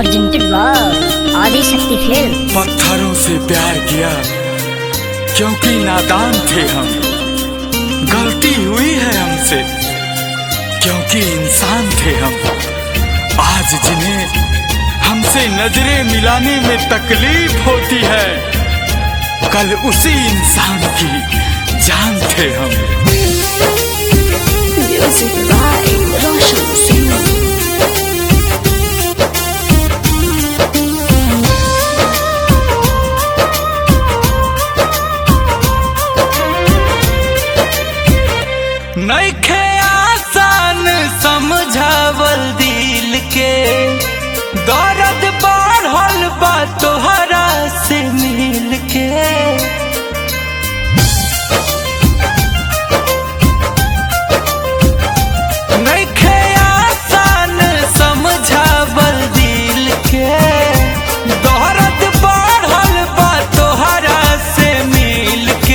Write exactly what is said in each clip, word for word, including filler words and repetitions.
presented by आदि शक्ति film. पत्थरों से प्यार किया क्योंकि नादान थे हम, गलती हुई है हमसे क्योंकि इंसान थे हम। आज जिन्हें हमसे नजरें मिलाने में तकलीफ होती है, कल उसी इंसान की जान थे हम। Music by Roshan Singh. नइखे आसान समझावल दिल के, दर्द बढ़ल बा तोहरा से मिल के। नइखे आसान समझावल दिल के, दर्द बढ़ल बा तोहरा से मिल के।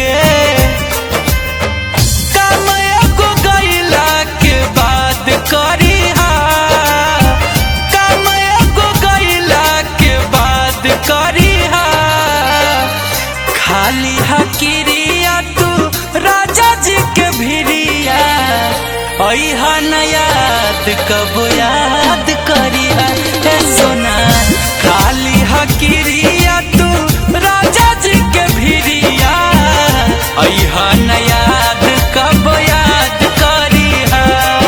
करिहा काम एगो गइला के बाद करिहा, खाली हकिरिया तू राजा जी के भिरिया, अइहा न याद कब याद करिहा। हे सोना खाली हकिरिया तू राजा जी के भिरिया, अइहा न याद कब याद करिहा।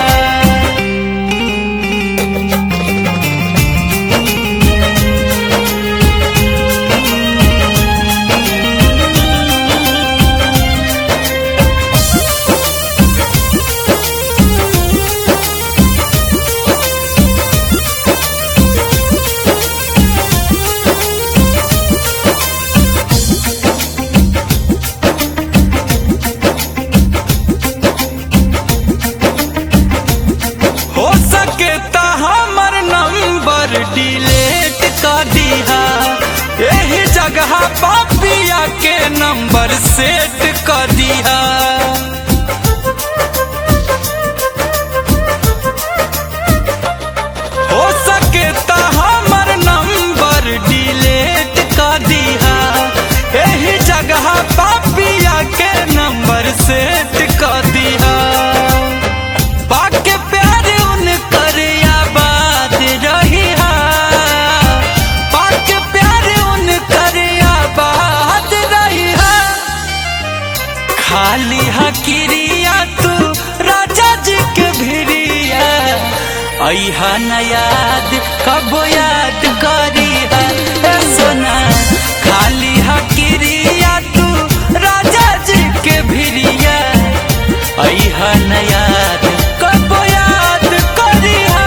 डिलीट कर दिया यही जगह पापिया के नंबर सेट कर दिया। हो सके तो हमर नंबर डिलीट कर दिया यही जगह पापिया के नंबर सेट कर दिया। बाके प्यार उनकर आबाद रही, खाली हकिरिया तू राजा जी के भिरिया, अइहा न याद कब याद करिहा। ए सोना खाली हकिरिया तू राजा जी के भिरिया, अइहा न याद कब याद करिहा।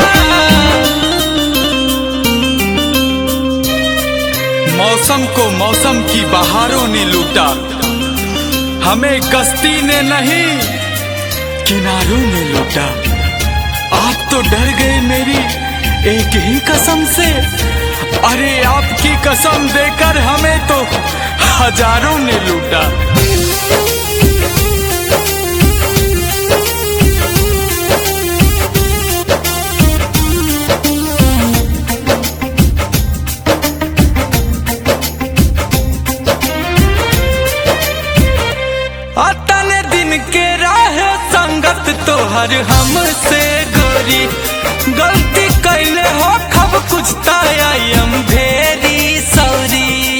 मौसम को मौसम की बहारों ने लूटा, हमें कश्ती ने नहीं किनारों ने लूटा। आप तो डर गए मेरी एक ही कसम से, अरे आपकी कसम देकर हमें तो हजारों ने लूटा। अतने दिन के राह संगत तोहर हमसे गोरी, गलती कैले हो खब कुछ तायम भेरी सौरी।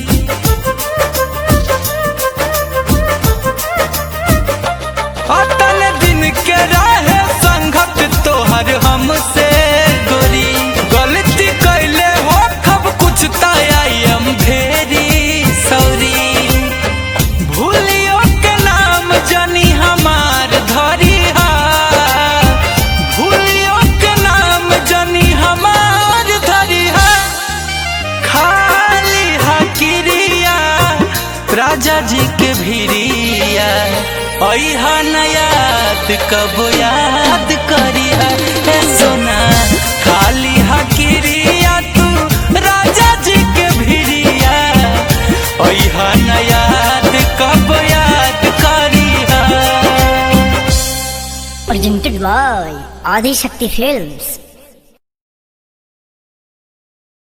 अतने दिन के राह संगत तोहर हमसे गोरी, गलती कैले हो खब कुछ तायम भेरी सौरी। भूलियो के नाम जनी हमार धरिहा, भूलियो के नाम जनी हमार धरिहा। खाली हकिरिया राजा जी के भिरिया, अइहा न याद कब याद करिहा। हे सोना खाली हकिरिया तू राजा जी के भिरिया, अइहा न याद कब याद करिहा। presented by आदि शक्ति फिल्म्स।